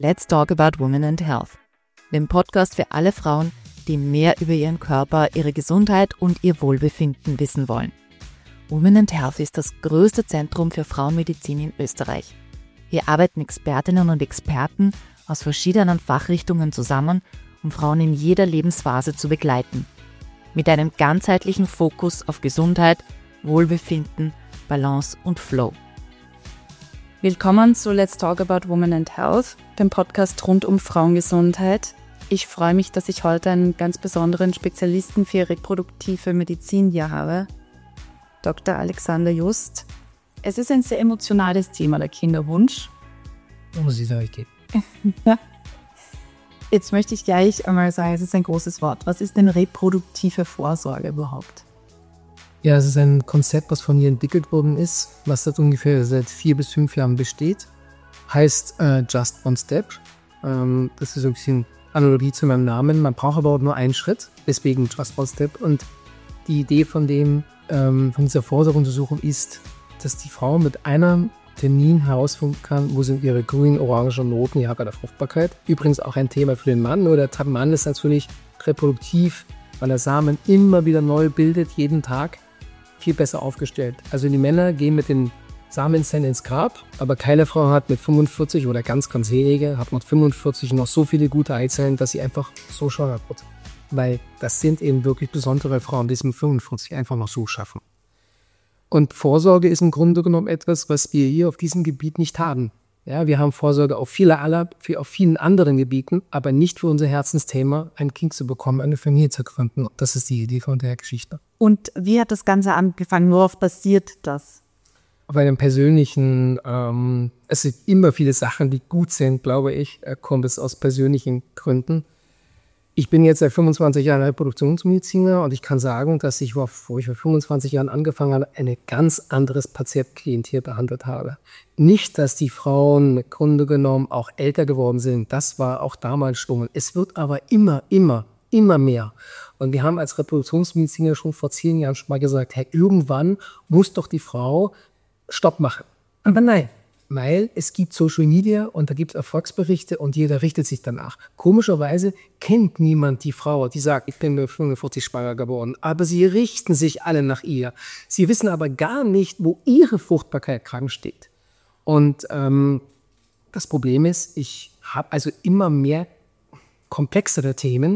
Let's Talk About Women and Health, dem Podcast für alle Frauen, die mehr über ihren Körper, ihre Gesundheit und ihr Wohlbefinden wissen wollen. Women and Health ist das größte Zentrum für Frauenmedizin in Österreich. Hier arbeiten Expertinnen und Experten aus verschiedenen Fachrichtungen zusammen, um Frauen in jeder Lebensphase zu begleiten. Mit einem ganzheitlichen Fokus auf Gesundheit, Wohlbefinden, Balance und Flow. Willkommen zu Let's Talk About Women and Health, dem Podcast rund um Frauengesundheit. Ich freue mich, dass ich heute einen ganz besonderen Spezialisten für reproduktive Medizin hier habe, Dr. Alexander Just. Es ist ein sehr emotionales Thema, der Kinderwunsch. Muss ich sagen, geht. Jetzt möchte ich gleich einmal sagen, es ist ein großes Wort. Was ist denn reproduktive Vorsorge überhaupt? Ja, es ist ein Konzept, was von mir entwickelt worden ist, was seit ungefähr seit 4 bis 5 Jahren besteht. Heißt Just One Step. Das ist ein bisschen Analogie zu meinem Namen. Man braucht aber auch nur einen Schritt, deswegen Just One Step. Und die Idee von dieser Vorsorgeuntersuchung ist, dass die Frau mit einem Termin herausfinden kann, wo sind ihre grünen, orangen Noten, ja, bei der Fruchtbarkeit. Übrigens auch ein Thema für den Mann. Nur der Mann ist natürlich reproduktiv, weil er Samen immer wieder neu bildet, jeden Tag, viel besser aufgestellt. Also die Männer gehen mit den Samenzellen ins Grab, aber keine Frau hat mit 45 oder ganz wenige, hat mit 45 noch so viele gute Eizellen, dass sie einfach so schwanger wird. Weil das sind eben wirklich besondere Frauen, die es mit 45 einfach noch so schaffen. Und Vorsorge ist im Grunde genommen etwas, was wir hier auf diesem Gebiet nicht haben. Ja, wir haben Vorsorge auf vielen anderen Gebieten, aber nicht für unser Herzensthema, ein Kind zu bekommen, eine Familie zu gründen. Das ist die Idee von der Geschichte. Und wie hat das Ganze angefangen? Worauf basiert das? Auf einem persönlichen, es sind immer viele Sachen, die gut sind, glaube ich, kommt es aus persönlichen Gründen. Ich bin jetzt seit 25 Jahren Reproduktionsmediziner und ich kann sagen, dass ich, vor 25 Jahren angefangen habe, ein ganz anderes Patientenklientel behandelt habe. Nicht, dass die Frauen im Grunde genommen auch älter geworden sind. Das war auch damals schon. Es wird aber immer mehr. Und wir haben als Reproduktionsmediziner schon vor 10 Jahren schon mal gesagt, hey, irgendwann muss doch die Frau Stopp machen. Aber nein. Weil es gibt Social Media und da gibt es Erfolgsberichte und jeder richtet sich danach. Komischerweise kennt niemand die Frau, die sagt, ich bin mit 45 schwanger geworden. Aber sie richten sich alle nach ihr. Sie wissen aber gar nicht, wo ihre Fruchtbarkeit krank steht. Und das Problem ist, ich habe also immer mehr komplexere Themen,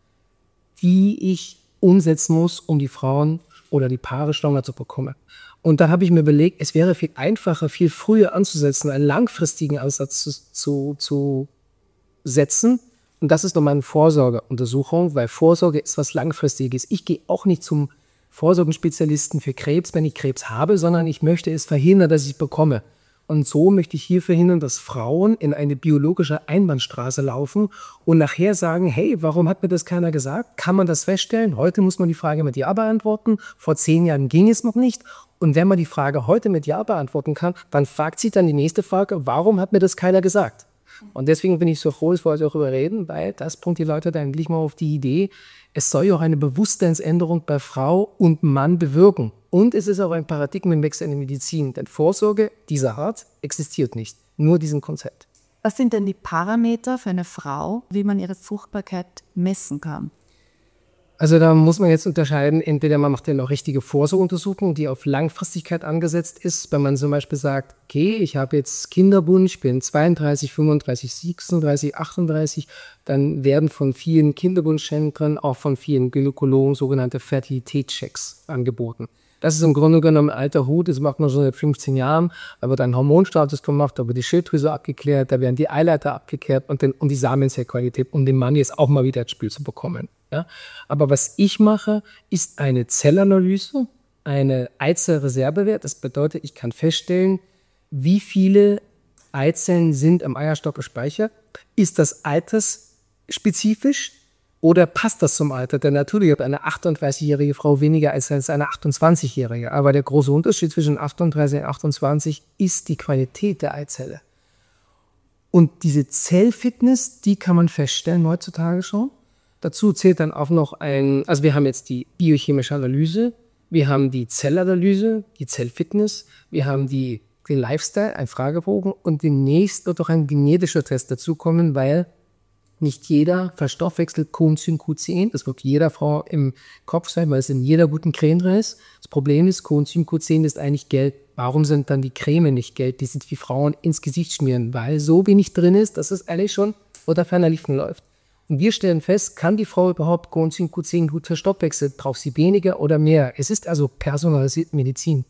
die ich umsetzen muss, um die Frauen oder die Paare schwanger zu bekommen. Und da habe ich mir überlegt, es wäre viel einfacher, viel früher anzusetzen, einen langfristigen Ansatz zu setzen. Und das ist noch meine Vorsorgeuntersuchung, weil Vorsorge ist was Langfristiges. Ich gehe auch nicht zum Vorsorgenspezialisten für Krebs, wenn ich Krebs habe, sondern ich möchte es verhindern, dass ich es bekomme. Und so möchte ich hier verhindern, dass Frauen in eine biologische Einbahnstraße laufen und nachher sagen, hey, warum hat mir das keiner gesagt? Kann man das feststellen? Heute muss man die Frage mit Ja beantworten. Vor 10 Jahren ging es noch nicht. Und wenn man die Frage heute mit Ja beantworten kann, dann fragt sich dann die nächste Frage, warum hat mir das keiner gesagt? Und deswegen bin ich so froh, dass wir heute auch darüber reden, weil das bringt die Leute dann endlich mal auf die Idee, es soll ja auch eine Bewusstseinsänderung bei Frau und Mann bewirken. Und es ist auch ein Paradigmenwechsel in der Medizin, denn Vorsorge dieser Art existiert nicht, nur diesem Konzept. Was sind denn die Parameter für eine Frau, wie man ihre Fruchtbarkeit messen kann? Also da muss man jetzt unterscheiden, entweder man macht eine richtige Vorsorgeuntersuchung, die auf Langfristigkeit angesetzt ist, wenn man zum Beispiel sagt, okay, ich habe jetzt Kinderwunsch, bin 32, 35, 36, 38, dann werden von vielen Kinderwunschzentren, auch von vielen Gynäkologen sogenannte Fertilitätschecks angeboten. Das ist im Grunde genommen ein alter Hut, das macht man schon seit 15 Jahren. Da wird ein Hormonstatus gemacht, da wird die Schilddrüse abgeklärt, da werden die Eileiter abgeklärt und die Samenzellqualität, um den Mann jetzt auch mal wieder ins Spiel zu bekommen. Ja? Aber was ich mache, ist eine Zellanalyse, eine Eizellreservewert. Das bedeutet, ich kann feststellen, wie viele Eizellen sind im Eierstock gespeichert. Ist das altersspezifisch? Oder passt das zum Alter? Denn natürlich hat eine 38-jährige Frau weniger als eine 28-jährige. Aber der große Unterschied zwischen 38 und 28 ist die Qualität der Eizelle. Und diese Zellfitness, die kann man feststellen heutzutage schon. Dazu zählt dann auch noch also wir haben jetzt die biochemische Analyse, wir haben die Zellanalyse, die Zellfitness, wir haben die den Lifestyle, ein Fragebogen und demnächst wird auch ein genetischer Test dazukommen, weil nicht jeder verstoffwechselt Coenzym Q10. Das wird jeder Frau im Kopf sein, weil es in jeder guten Creme drin ist. Das Problem ist, Coenzym Q10 ist eigentlich gelb. Warum sind dann die Creme nicht gelb, die sich wie Frauen ins Gesicht schmieren? Weil so wenig drin ist, dass es eigentlich schon unter ferner Liefen läuft. Und wir stellen fest, kann die Frau überhaupt Coenzym Q10 gut verstoffwechseln? Braucht sie weniger oder mehr? Es ist also personalisierte Medizin.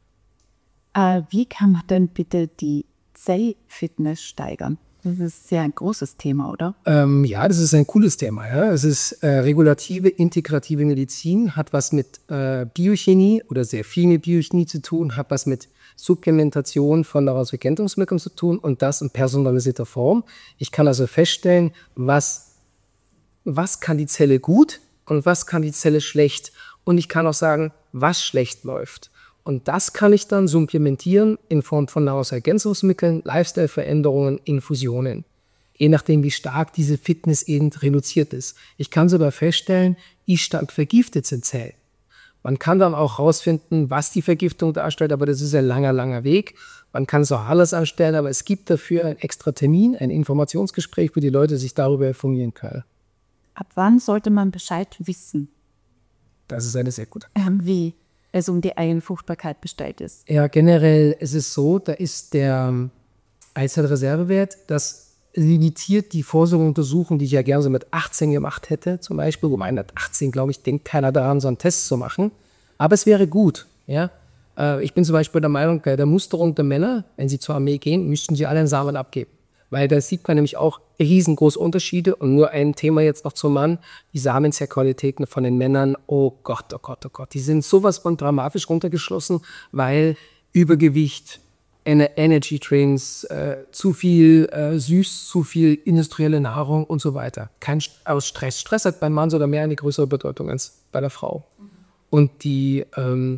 Wie kann man denn bitte die Zellfitness steigern? Das ist sehr ein großes Thema, oder? Ja, das ist ein cooles Thema. Ja. Es ist regulative, integrative Medizin, hat was mit Biochemie oder sehr viel mit Biochemie zu tun, hat was mit Supplementation von Nahrungsergänzungsmitteln zu tun und das in personalisierter Form. Ich kann also feststellen, was kann die Zelle gut und was kann die Zelle schlecht. Und ich kann auch sagen, was schlecht läuft. Und das kann ich dann supplementieren in Form von Nahrungsergänzungsmitteln, Lifestyle-Veränderungen, Infusionen. Je nachdem, wie stark diese Fitness eben reduziert ist. Ich kann sogar feststellen, wie stark vergiftet sind Zellen. Man kann dann auch herausfinden, was die Vergiftung darstellt, aber das ist ein langer, langer Weg. Man kann es auch alles anstellen, aber es gibt dafür einen extra Termin, ein Informationsgespräch, wo die Leute sich darüber informieren können. Ab wann sollte man Bescheid wissen? Das ist eine sehr gute. Wie es um die Eigelfruchtbarkeit bestellt ist. Ja, generell ist es so, da ist der Eizellreservewert, das limitiert die Vorsorgeuntersuchung, die ich ja gerne so mit 18 gemacht hätte, zum Beispiel. Wobei mit 18, glaube ich, denkt keiner daran, so einen Test zu machen. Aber es wäre gut, ja. Ich bin zum Beispiel der Meinung, bei der Musterung der Männer, wenn sie zur Armee gehen, müssten sie alle einen Samen abgeben. Weil da sieht man nämlich auch riesengroße Unterschiede. Und nur ein Thema jetzt noch zum Mann, die Samenzellqualitäten von den Männern, oh Gott, oh Gott, oh Gott. Die sind sowas von dramatisch runtergeschlossen, weil Übergewicht, Energy Drinks, zu viel süß, zu viel industrielle Nahrung und so weiter. Kein aus Stress. Stress hat beim Mann sogar mehr eine größere Bedeutung als bei der Frau. Und die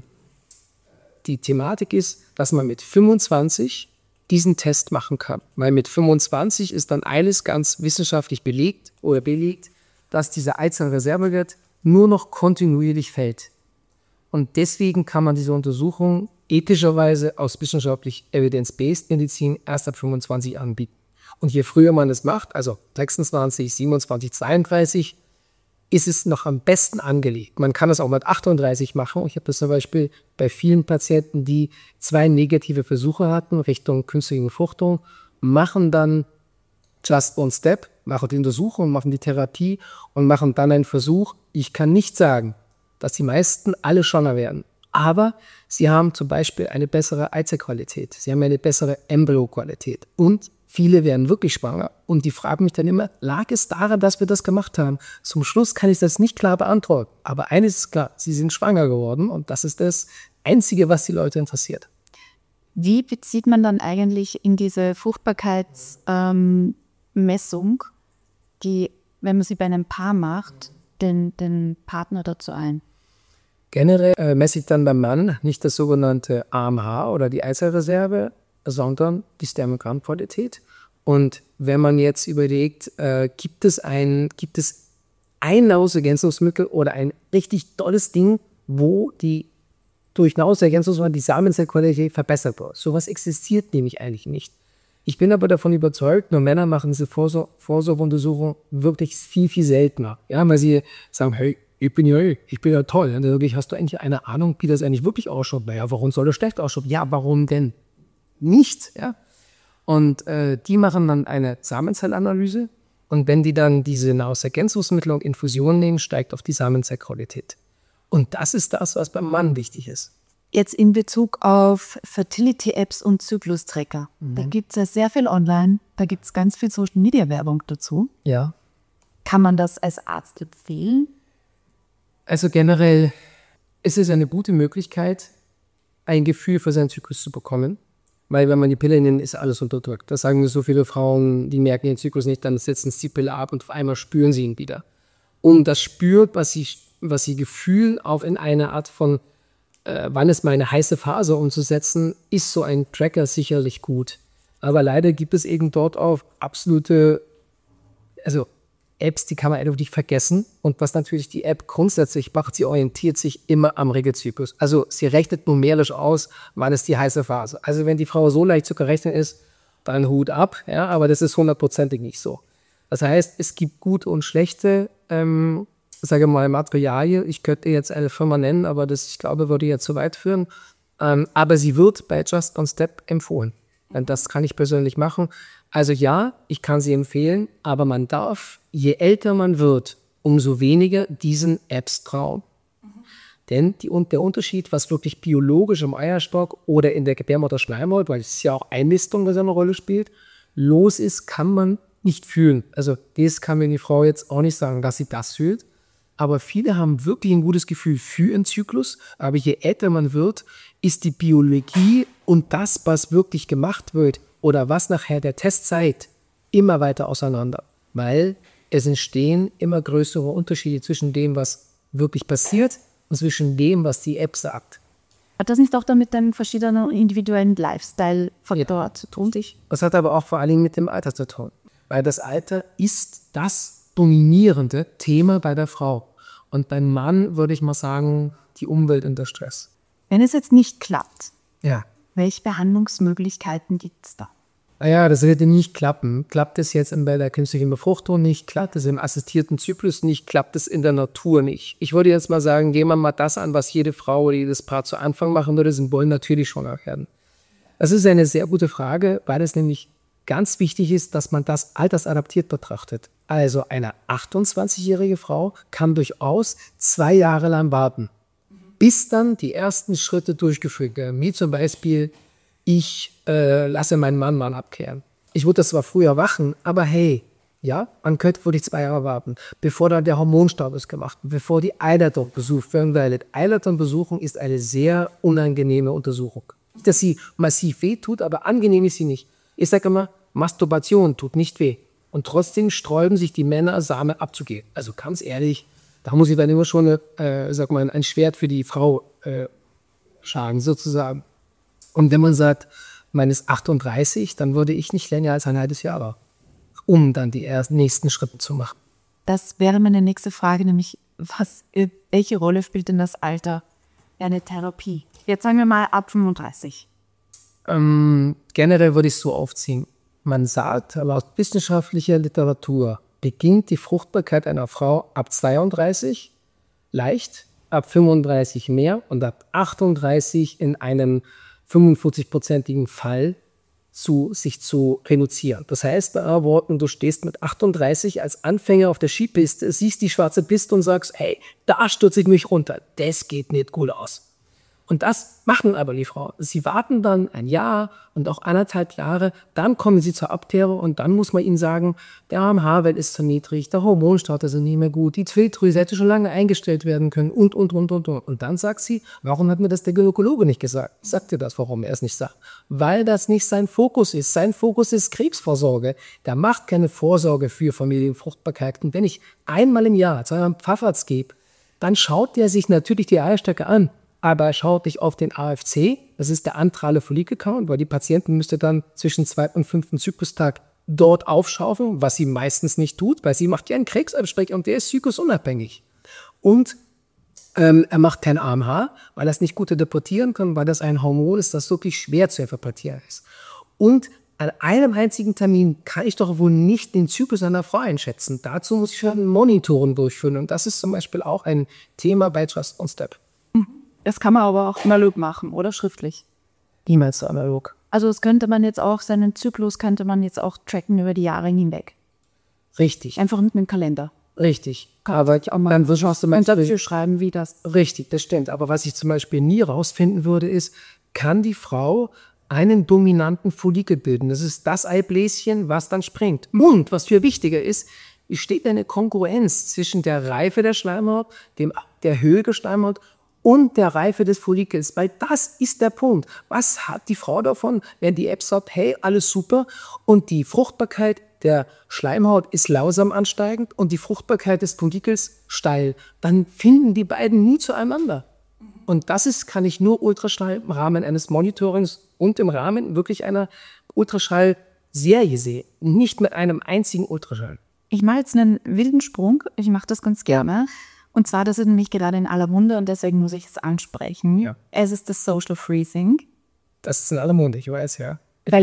Thematik ist, dass man mit 25 diesen Test machen kann. Weil mit 25 ist dann eines ganz wissenschaftlich belegt, dass dieser Eizellreservewert nur noch kontinuierlich fällt. Und deswegen kann man diese Untersuchung ethischerweise aus wissenschaftlich evidence-based Medizin erst ab 25 anbieten. Und je früher man es macht, also 26, 27, 32, ist es noch am besten angelegt. Man kann es auch mit 38 machen. Ich habe das zum Beispiel bei vielen Patienten, die 2 negative Versuche hatten Richtung künstliche Befruchtung, machen dann just one step, machen die Untersuchung, machen die Therapie und machen dann einen Versuch. Ich kann nicht sagen, dass die meisten alle schwanger werden. Aber sie haben zum Beispiel eine bessere Eizellqualität. Sie haben eine bessere Embryoqualität. Und viele werden wirklich schwanger. Und die fragen mich dann immer, lag es daran, dass wir das gemacht haben? Zum Schluss kann ich das nicht klar beantworten. Aber eines ist klar, sie sind schwanger geworden. Und das ist das Einzige, was die Leute interessiert. Wie bezieht man dann eigentlich in diese Fruchtbarkeitsmessung, wenn man sie bei einem Paar macht, den Partner dazu ein? Generell messe ich dann beim Mann nicht das sogenannte AMH oder die Eizellreserve, sondern die Spermiogrammqualität. Und wenn man jetzt überlegt, gibt es ein Nahrungsergänzungsmittel oder ein richtig tolles Ding, wo durch Nahrungsergänzungsmittel die Samenzellqualität verbessert wird. Sowas existiert nämlich eigentlich nicht. Ich bin aber davon überzeugt, nur Männer machen diese Vorsorgeuntersuchung wirklich viel, viel seltener. Ja, weil sie sagen, hey, ich bin ja toll. Und dann hast du eigentlich eine Ahnung, wie das eigentlich wirklich ausschaut? Naja, warum soll das schlecht ausschauen? Ja, warum denn nicht? Ja? Und die machen dann eine Samenzellanalyse. Und wenn die dann diese Nahrungsergänzungsmittel und Infusionen nehmen, steigt auf die Samenzellqualität. Und das ist das, was beim Mann wichtig ist. Jetzt in Bezug auf Fertility-Apps und Zyklus-Tracker. Da gibt es ja sehr viel online. Da gibt es ganz viel Social-Media-Werbung dazu. Ja. Kann man das als Arzt empfehlen? Also generell ist es eine gute Möglichkeit, ein Gefühl für seinen Zyklus zu bekommen. Weil wenn man die Pille nimmt, ist alles unterdrückt. Das sagen mir so viele Frauen, die merken ihren Zyklus nicht, dann setzen sie die Pille ab und auf einmal spüren sie ihn wieder. Und das spürt, was sie Gefühl auf in eine Art von, wann ist meine heiße Phase umzusetzen, ist so ein Tracker sicherlich gut. Aber leider gibt es eben dort auch absolute, also Apps, die kann man einfach nicht vergessen. Und was natürlich die App grundsätzlich macht, sie orientiert sich immer am Regelzyklus. Also sie rechnet numerisch aus, wann ist die heiße Phase. Also wenn die Frau so leicht zu berechnen ist, dann Hut ab. Ja, aber das ist 100%ig nicht so. Das heißt, es gibt gute und schlechte, sage mal, Materialien. Ich könnte jetzt eine Firma nennen, aber das, ich glaube, würde jetzt zu weit führen. Aber sie wird bei Just One Step empfohlen. Das kann ich persönlich machen. Also ja, ich kann sie empfehlen, aber man darf, je älter man wird, umso weniger diesen Apps trauen. Denn der Unterschied, was wirklich biologisch im Eierstock oder in der Gebärmutterschleimhaut, weil es ist ja auch Einnistung, was eine Rolle spielt, los ist, kann man nicht fühlen. Also das kann mir die Frau jetzt auch nicht sagen, dass sie das fühlt. Aber viele haben wirklich ein gutes Gefühl für ihren Zyklus. Aber je älter man wird, ist die Biologie und das, was wirklich gemacht wird oder was nachher der Test zeigt, immer weiter auseinander. Weil es entstehen immer größere Unterschiede zwischen dem, was wirklich passiert und zwischen dem, was die App sagt. Hat das nicht auch dann mit einem verschiedenen individuellen Lifestyle-Faktor zu tun? Das hat aber auch vor allem mit dem Alter zu tun. Weil das Alter ist das dominierende Thema bei der Frau. Und beim Mann würde ich mal sagen, die Umwelt und der Stress. Wenn es jetzt nicht klappt, ja. Welche Behandlungsmöglichkeiten gibt es da? Naja, das wird nicht klappen. Klappt es jetzt bei der künstlichen Befruchtung nicht, klappt es im assistierten Zyklus nicht, klappt es in der Natur nicht. Ich würde jetzt mal sagen, gehen wir mal das an, was jede Frau oder jedes Paar zu Anfang machen würde, sie wollen natürlich schwanger werden. Das ist eine sehr gute Frage, weil es nämlich ganz wichtig ist, dass man das altersadaptiert betrachtet. Also eine 28-jährige Frau kann durchaus 2 Jahre lang warten, bis dann die ersten Schritte durchgeführt werden. Wie zum Beispiel, ich lasse meinen Mann mal abkehren. Ich würde das zwar früher machen, aber hey, ja, man könnte wirklich 2 Jahre warten, bevor dann der Hormonstatus gemacht wird, bevor die Eileitung besucht werden, weil Eileitungbesuchung ist eine sehr unangenehme Untersuchung. Nicht, dass sie massiv weh tut, aber angenehm ist sie nicht. Ich sage immer, Masturbation tut nicht weh. Und trotzdem sträuben sich die Männer, Samen abzugehen. Also ganz ehrlich, da muss ich dann immer schon ein Schwert für die Frau schlagen, sozusagen. Und wenn man sagt, man ist 38, dann würde ich nicht länger als ein halbes Jahr warten, um dann die nächsten Schritte zu machen. Das wäre meine nächste Frage, nämlich welche Rolle spielt denn das Alter in eine Therapie? Jetzt sagen wir mal ab 35. Generell würde ich es so aufziehen. Man sagt, laut wissenschaftlicher Literatur beginnt die Fruchtbarkeit einer Frau ab 32 leicht, ab 35 mehr und ab 38 in einem 45-prozentigen Fall sich zu reduzieren. Das heißt, bei anderen Worten, du stehst mit 38 als Anfänger auf der Skipiste, siehst die schwarze Piste und sagst, hey, da stürze ich mich runter, das geht nicht gut aus. Und das machen aber die Frauen. Sie warten dann 1 Jahr und auch 1,5 Jahre, dann kommen sie zur Abklärung und dann muss man ihnen sagen, der AMH-Wert ist zu niedrig, der Hormonstatus ist nicht mehr gut, die Twill-Drüse hätte schon lange eingestellt werden können und. Und dann sagt sie, warum hat mir das der Gynäkologe nicht gesagt? Sagt ihr das, warum er es nicht sagt? Weil das nicht sein Fokus ist. Sein Fokus ist Krebsvorsorge. Der macht keine Vorsorge für Familienfruchtbarkeit. Und wenn ich einmal im Jahr zu einem Pfaffarzt gehe, dann schaut der sich natürlich die Eierstöcke an. Aber schaut nicht auf den AFC, das ist der antrale Follikelcount, weil die Patienten müsste dann zwischen 2. und 5. Zyklustag dort aufschaufeln, was sie meistens nicht tut, weil sie macht ja einen Krebsabsprech und der ist zyklusunabhängig. Und er macht kein AMH, weil er es nicht gut interpretieren kann, weil das ein Hormon ist, das wirklich schwer zu interpretieren ist. Und an einem einzigen Termin kann ich doch wohl nicht den Zyklus einer Frau einschätzen. Dazu muss ich schon Monitoren durchführen und das ist zum Beispiel auch ein Thema bei Just One Step. Das kann man aber auch analog machen, oder schriftlich? Niemals so analog. Also das könnte man jetzt auch, seinen Zyklus könnte man jetzt auch tracken über die Jahre hinweg. Richtig. Einfach mit einem Kalender. Richtig. Aber dann wirst du dafür schreiben, wie das. Richtig, das stimmt. Aber was ich zum Beispiel nie rausfinden würde, ist, kann die Frau einen dominanten Follikel bilden? Das ist das Eibläschen, was dann springt. Und was viel wichtiger ist, besteht eine Kongruenz zwischen der Reife der Schleimhaut, der Höhe der Schleimhaut und der Reife des Follikels, weil das ist der Punkt. Was hat die Frau davon, wenn die App sagt, hey, alles super und die Fruchtbarkeit der Schleimhaut ist langsam ansteigend und die Fruchtbarkeit des Follikels steil? Dann finden die beiden nie zueinander. Und das kann ich nur Ultraschall im Rahmen eines Monitorings und im Rahmen wirklich einer Ultraschallserie sehen, nicht mit einem einzigen Ultraschall. Ich mache jetzt einen wilden Sprung. Ich mache das ganz gerne. Und zwar, das ist nämlich gerade in aller Munde und deswegen muss ich es ansprechen. Ja. Es ist das Social Freezing. Das ist in aller Munde, ich weiß, ja. Weil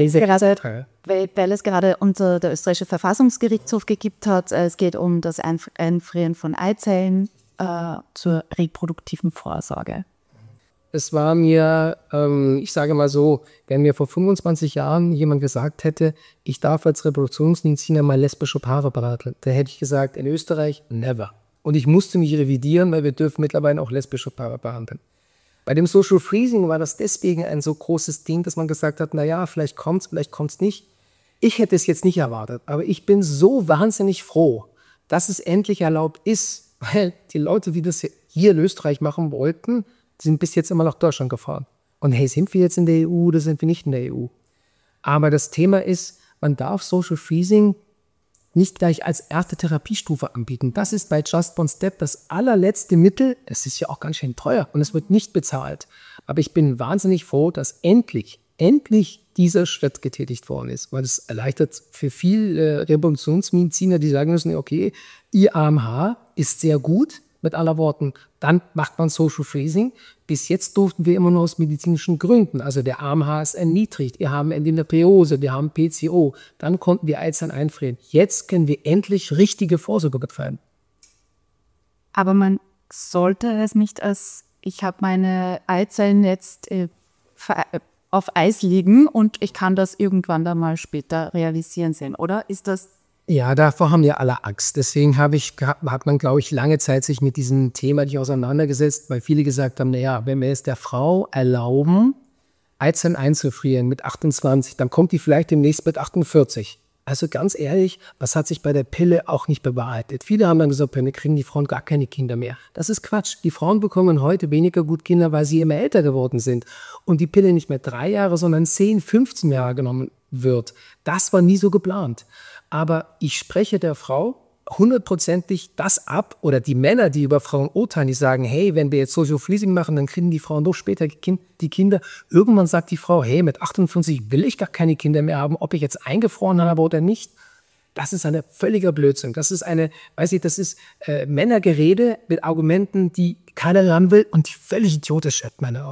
es gerade unter der österreichische Verfassungsgerichtshof gekippt hat. Es geht um das Einfrieren von Eizellen zur reproduktiven Vorsorge. Es war mir, ich sage mal so, wenn mir vor 25 Jahren jemand gesagt hätte, ich darf als Reproduktionsmediziner mal lesbische Paare beraten, da hätte ich gesagt, in Österreich, never. Und ich musste mich revidieren, weil wir dürfen mittlerweile auch lesbische Paare behandeln. Bei dem Social Freezing war das deswegen ein so großes Ding, dass man gesagt hat, naja, vielleicht kommt's nicht. Ich hätte es jetzt nicht erwartet, aber ich bin so wahnsinnig froh, dass es endlich erlaubt ist, weil die Leute, die das hier in Österreich machen wollten, sind bis jetzt immer nach Deutschland gefahren. Und hey, sind wir jetzt in der EU oder sind wir nicht in der EU? Aber das Thema ist, man darf Social Freezing nicht gleich als erste Therapiestufe anbieten. Das ist bei Just One Step das allerletzte Mittel. Es ist ja auch ganz schön teuer und es wird nicht bezahlt. Aber ich bin wahnsinnig froh, dass endlich dieser Schritt getätigt worden ist, weil es erleichtert für viele Reproduktionsmediziner, die sagen müssen, okay, ihr AMH ist sehr gut, mit aller Worten, dann macht man Social Freezing. Bis jetzt durften wir immer nur aus medizinischen Gründen. Also der AMH ist erniedrigt, wir haben Endometriose, wir haben PCO. Dann konnten wir Eizellen einfrieren. Jetzt können wir endlich richtige Vorsorge betreiben. Aber man sollte es nicht als, ich habe meine Eizellen jetzt auf Eis liegen und ich kann das irgendwann dann mal später realisieren sehen, oder? Ist das... Ja, davor haben ja alle Angst. Deswegen hat man, glaube ich, lange Zeit sich mit diesem Thema nicht auseinandergesetzt, weil viele gesagt haben, naja, wenn wir es der Frau erlauben, Eizellen einzufrieren mit 28, dann kommt die vielleicht demnächst mit 48. Also ganz ehrlich, was hat sich bei der Pille auch nicht bewahrheitet? Viele haben dann gesagt, dann kriegen die Frauen gar keine Kinder mehr. Das ist Quatsch. Die Frauen bekommen heute weniger gut Kinder, weil sie immer älter geworden sind. Und die Pille nicht mehr 3 Jahre, sondern 10, 15 Jahre genommen wird. Das war nie so geplant. Aber ich spreche der Frau 100%ig das ab, oder die Männer, die über Frauen urteilen, die sagen, hey, wenn wir jetzt Social Freezing machen, dann kriegen die Frauen doch später die Kinder. Irgendwann sagt die Frau, hey, mit 58 will ich gar keine Kinder mehr haben, ob ich jetzt eingefroren habe oder nicht. Das ist ein völliger Blödsinn. Das ist Männergerede mit Argumenten, die keiner hören will und die völlig idiotisch sind, meine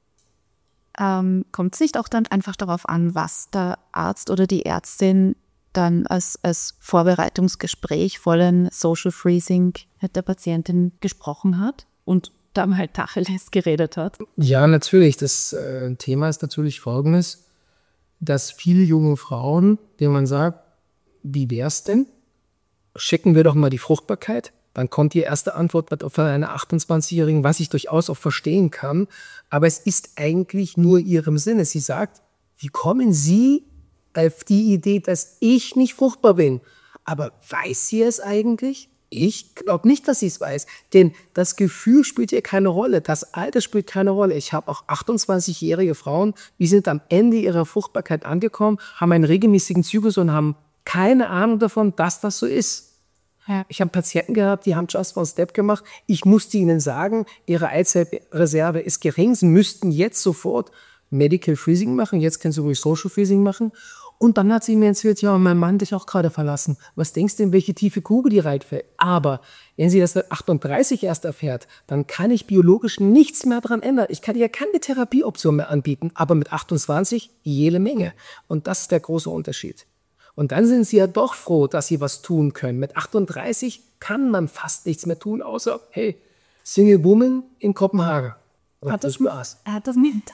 Augen. Kommt es nicht auch dann einfach darauf an, was der Arzt oder die Ärztin dann als Vorbereitungsgespräch vor dem Social Freezing mit der Patientin gesprochen hat und dann halt Tacheles geredet hat? Ja, natürlich. Das Thema ist natürlich folgendes, dass viele junge Frauen, denen man sagt, wie wär's denn? Schicken wir doch mal die Fruchtbarkeit. Dann kommt die erste Antwort von einer 28-Jährigen, was ich durchaus auch verstehen kann. Aber es ist eigentlich nur ihrem Sinne. Sie sagt, wie kommen Sie auf die Idee, dass ich nicht fruchtbar bin? Aber weiß sie es eigentlich? Ich glaube nicht, dass sie es weiß. Denn das Gefühl spielt hier keine Rolle. Das Alter spielt keine Rolle. Ich habe auch 28-jährige Frauen, die sind am Ende ihrer Fruchtbarkeit angekommen, haben einen regelmäßigen Zyklus und haben keine Ahnung davon, dass das so ist. Ja. Ich habe Patienten gehabt, die haben Just One Step gemacht. Ich musste ihnen sagen, ihre Eizellreserve ist gering. Sie müssten jetzt sofort Medical Freezing machen. Jetzt können sie ruhig Social Freezing machen. Und dann hat sie mir erzählt, ja, mein Mann hat dich auch gerade verlassen. Was denkst du denn, welche tiefe Kugel die reinfällt? Aber wenn sie das mit 38 erst erfährt, dann kann ich biologisch nichts mehr daran ändern. Ich kann ihr keine Therapieoption mehr anbieten, aber mit 28 jede Menge. Und das ist der große Unterschied. Und dann sind sie ja doch froh, dass sie was tun können. Mit 38 kann man fast nichts mehr tun, außer, hey, Single Woman in Kopenhagen. Hat das nicht?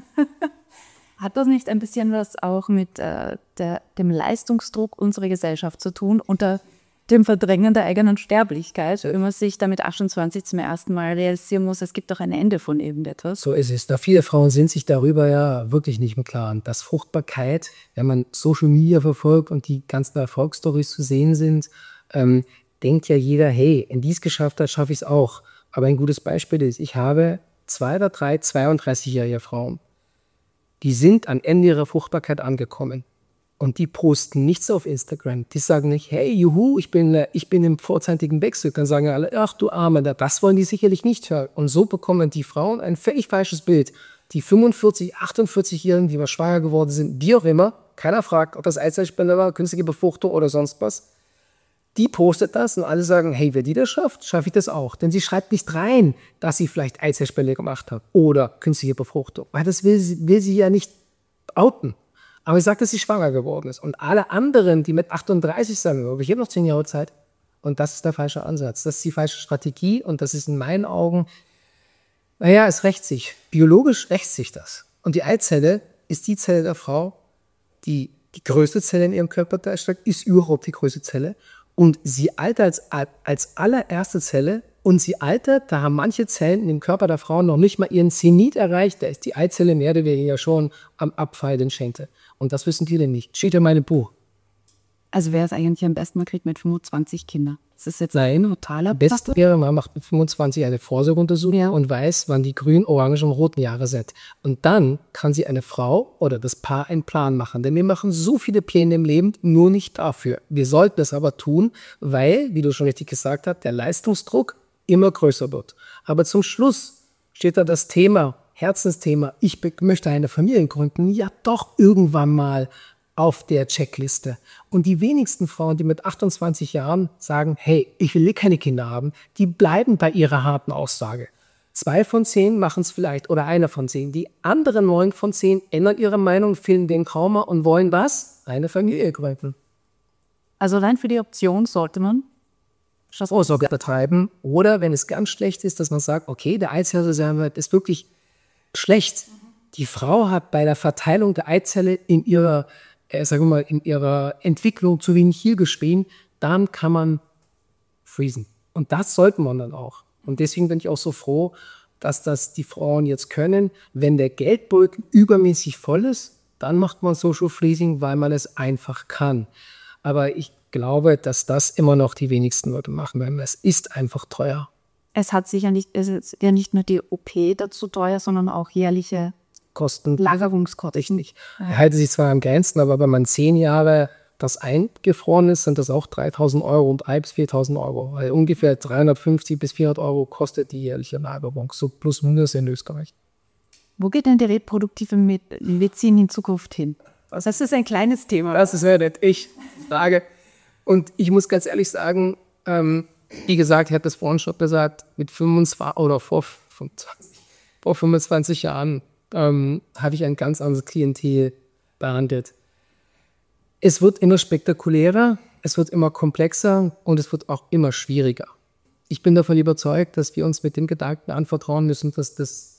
Hat das nicht ein bisschen was auch mit dem Leistungsdruck unserer Gesellschaft zu tun, unter dem Verdrängen der eigenen Sterblichkeit, wenn man sich da mit 28 zum ersten Mal realisieren muss, es gibt doch ein Ende von irgendetwas? So ist es. Da viele Frauen sind sich darüber ja wirklich nicht im Klaren, dass Fruchtbarkeit, wenn man Social Media verfolgt und die ganzen Erfolgsstories zu sehen sind, denkt ja jeder, hey, wenn die es geschafft hat, schaffe ich es auch. Aber ein gutes Beispiel ist, ich habe 2 oder 3 32-jährige Frauen, die sind am Ende ihrer Fruchtbarkeit angekommen. Und die posten nichts auf Instagram. Die sagen nicht, hey, juhu, ich bin im vorzeitigen Wechsel. Dann sagen alle, ach du Arme, das wollen die sicherlich nicht hören. Und so bekommen die Frauen ein völlig falsches Bild. Die 45-, 48-Jährigen, die mal schwanger geworden sind, wie auch immer, keiner fragt, ob das Eizellspende war, künstliche Befruchtung oder sonst was, Die postet das und alle sagen, hey, wer die das schafft, schaffe ich das auch. Denn sie schreibt nicht rein, dass sie vielleicht Eizellspende gemacht hat oder künstliche Befruchtung. Weil das will sie ja nicht outen. Aber sie sagt, dass sie schwanger geworden ist. Und alle anderen, die mit 38 sagen, ich habe noch 10 Jahre Zeit. Und das ist der falsche Ansatz. Das ist die falsche Strategie. Und das ist in meinen Augen, es rächt sich. Biologisch rächt sich das. Und die Eizelle ist die Zelle der Frau, die größte Zelle in ihrem Körper darstellt, ist überhaupt die größte Zelle. Und sie altert als allererste Zelle und sie altert, da haben manche Zellen in dem Körper der Frau noch nicht mal ihren Zenit erreicht, da ist die Eizelle mehr oder weniger schon am Abfallen Schenkel. Und das wissen die denn nicht. Steht in meinem Buch. Also wäre es eigentlich am besten, man kriegt mit 25 Kinder. Das ist jetzt ein totaler Beste wäre, man macht mit 25 eine Vorsorgeuntersuchung und weiß, wann die grünen, orangen und roten Jahre sind. Und dann kann sie eine Frau oder das Paar einen Plan machen. Denn wir machen so viele Pläne im Leben, nur nicht dafür. Wir sollten es aber tun, weil, wie du schon richtig gesagt hast, der Leistungsdruck immer größer wird. Aber zum Schluss steht da das Thema, Herzensthema, ich möchte eine Familie gründen, ja doch irgendwann mal auf der Checkliste. Und die wenigsten Frauen, die mit 28 Jahren sagen, hey, ich will keine Kinder haben, die bleiben bei ihrer harten Aussage. 2 von 10 machen es vielleicht oder 1 von 10. Die anderen 9 von 10 ändern ihre Meinung, finden den Trauma und wollen was? Eine Familie gründen. Also allein für die Option sollte man Vorsorge betreiben. Oder wenn es ganz schlecht ist, dass man sagt, okay, der Eizellreservewert ist wirklich schlecht. Die Frau hat bei der Verteilung der Eizelle in ihrer Entwicklung zu wenig hier geschrien, dann kann man freezen. Und das sollte man dann auch. Und deswegen bin ich auch so froh, dass das die Frauen jetzt können. Wenn der Geldbeutel übermäßig voll ist, dann macht man Social Freezing, weil man es einfach kann. Aber ich glaube, dass das immer noch die wenigsten Leute machen, weil es ist einfach teuer. Es ist ja nicht nur die OP dazu teuer, sondern auch jährliche Kosten. Lagerungskosten. Richtig. Er hält sich zwar am Grenzen, aber wenn man 10 Jahre das eingefroren ist, sind das auch 3.000 Euro und 3.000 bis 4.000 Euro. Weil ungefähr 350 bis 400 Euro kostet die jährliche Lagerung, so plus minus in Österreich. Wo geht denn die reproduktive Medizin in Zukunft hin? Das ist ein kleines Thema. Das ist ja nicht ich sage. Und ich muss ganz ehrlich sagen, wie gesagt, ich hatte das vorhin schon gesagt, mit 25 oder vor 25 Jahren habe ich ein ganz anderes Klientel behandelt. Es wird immer spektakulärer, es wird immer komplexer und es wird auch immer schwieriger. Ich bin davon überzeugt, dass wir uns mit dem Gedanken anvertrauen müssen, dass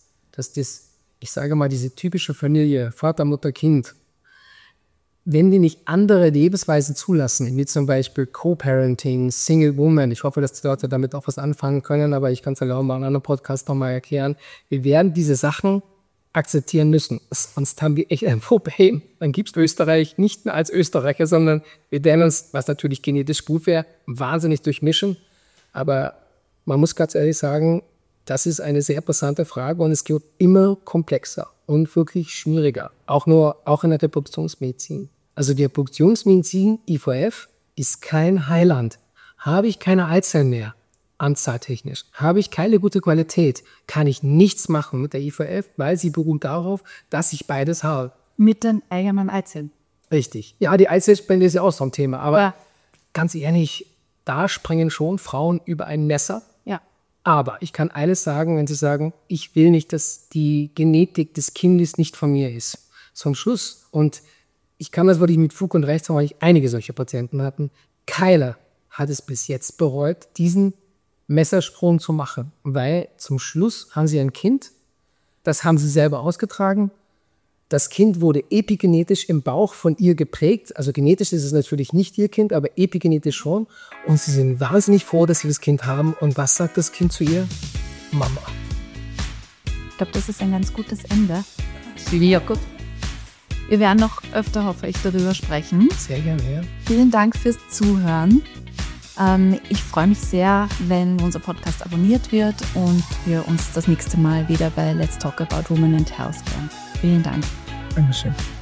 ich sage mal, diese typische Familie, Vater, Mutter, Kind, wenn die nicht andere Lebensweisen zulassen, wie zum Beispiel Co-Parenting, Single Woman, ich hoffe, dass die Leute damit auch was anfangen können, aber ich kann es ja auch mal in einem anderen Podcast nochmal erklären, wir werden diese Sachen akzeptieren müssen. Sonst haben wir echt ein Problem. Dann gibt es Österreich nicht mehr als Österreicher, sondern wir werden uns, was natürlich genetisch gut wäre, wahnsinnig durchmischen. Aber man muss ganz ehrlich sagen, das ist eine sehr interessante Frage und es wird immer komplexer und wirklich schwieriger. Auch in der Reproduktionsmedizin. Also die Reproduktionsmedizin, IVF, ist kein Heiland. Habe ich keine Eizellen mehr, anzahltechnisch, habe ich keine gute Qualität, kann ich nichts machen mit der IVF, weil sie beruht darauf, dass ich beides habe. Mit den eigenen Eizellen. Richtig. Ja, die Eizellspende ist ja auch so ein Thema. Aber ganz ehrlich, da springen schon Frauen über ein Messer. Ja. Aber ich kann eines sagen, wenn sie sagen, ich will nicht, dass die Genetik des Kindes nicht von mir ist. Zum Schluss. Und ich kann das wirklich mit Fug und Recht sagen, weil ich einige solche Patienten hatten. Keiner hat es bis jetzt bereut, diesen Messersprung zu machen. Weil zum Schluss haben sie ein Kind, das haben sie selber ausgetragen. Das Kind wurde epigenetisch im Bauch von ihr geprägt. Also genetisch ist es natürlich nicht ihr Kind, aber epigenetisch schon. Und sie sind wahnsinnig froh, dass sie das Kind haben. Und was sagt das Kind zu ihr? Mama. Ich glaube, das ist ein ganz gutes Ende. Ja, gut. Wir werden noch öfter, hoffe ich, darüber sprechen. Sehr gerne, ja. Vielen Dank fürs Zuhören. Ich freue mich sehr, wenn unser Podcast abonniert wird und wir uns das nächste Mal wieder bei Let's Talk About Women and Health hören. Vielen Dank. Dankeschön.